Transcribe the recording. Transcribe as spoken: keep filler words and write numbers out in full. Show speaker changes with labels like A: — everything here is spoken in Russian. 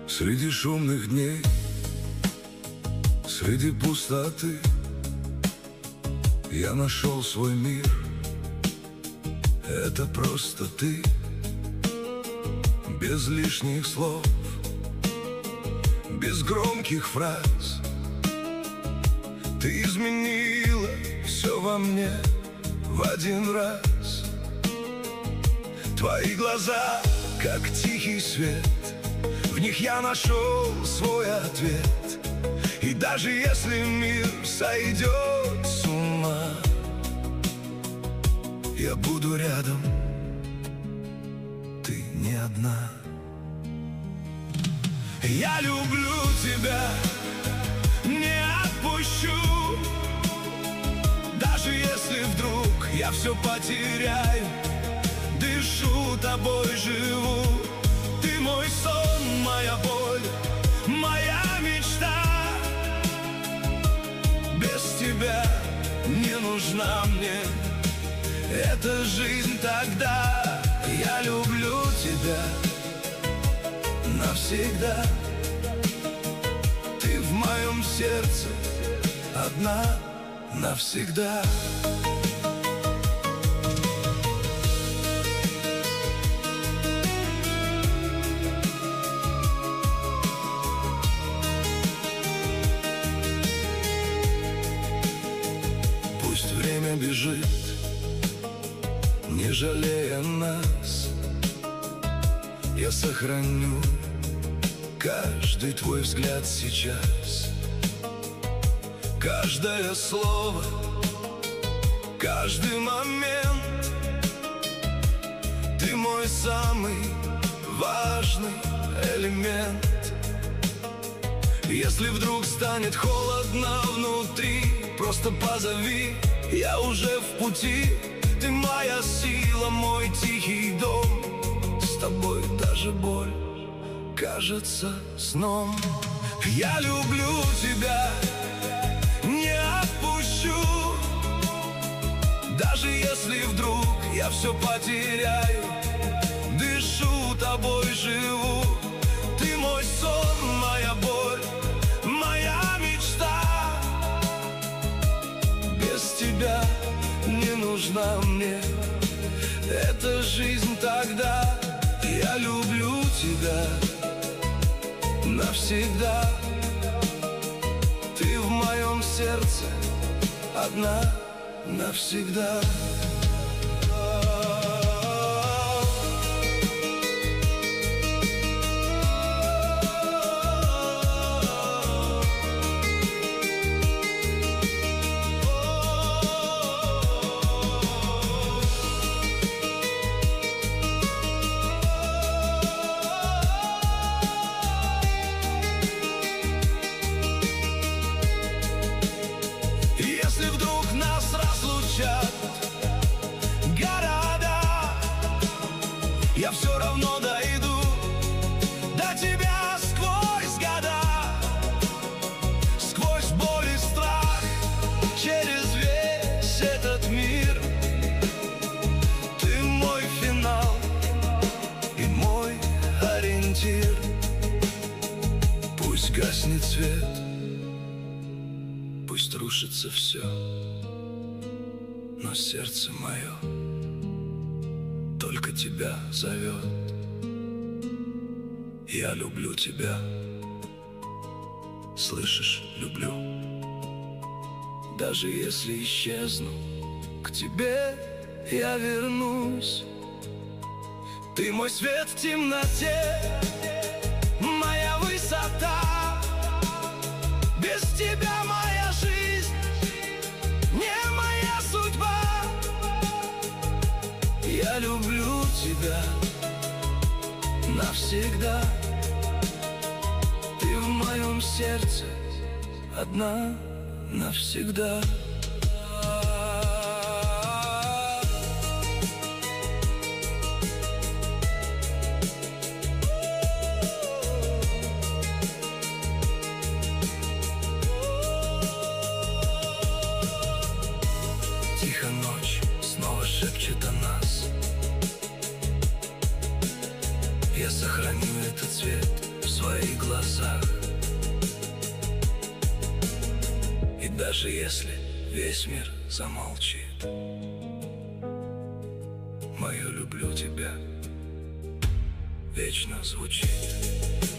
A: Среди шумных дней, среди пустоты я нашел свой мир. Это просто ты, без лишних слов, без громких фраз. Ты изменила все во мне в один раз. Твои глаза, как тихий свет, в них я нашел свой ответ. И даже если мир сойдет с ума, я буду рядом, ты не одна. Я люблю тебя, не отпущу. Даже если вдруг я все потеряю, дышу тобой, живу. Ты мой сон, моя боль, моя мечта. Без тебя не нужна мне эта жизнь тогда. Я люблю тебя навсегда. Ты в моем сердце одна навсегда. Пусть время бежит, не жалея нас, я сохраню каждый твой взгляд сейчас. Каждое слово, каждый момент. Ты мой самый важный элемент. Если вдруг станет холодно внутри, просто позови, я уже в пути. Ты моя сила, мой тихий дом. С тобой даже боль кажется сном. Я люблю тебя, не отпущу. Даже если вдруг я все потеряю, дышу тобой, живу. Ты мой сон, моя боль, моя мечта. Без тебя не нужна мне эта жизнь тогда. Я люблю тебя навсегда. Ты в моем сердце одна навсегда. Я все равно дойду до тебя сквозь года, сквозь боль и страх, через весь этот мир. Ты мой финал и мой ориентир. Пусть гаснет свет, пусть рушится все, но сердце мое только тебя зовет. Я люблю тебя, слышишь, люблю. Даже если исчезну, к тебе я вернусь. Ты мой свет в темноте, моя высота. Без тебя моя жизнь не моя судьба. Я люблю тебя навсегда. Ты в моем сердце одна навсегда. Тихо ночь снова шепчет о нас. Я сохраню этот цвет в своем твоих глазах. И даже если весь мир замолчит, мое люблю тебя вечно звучит.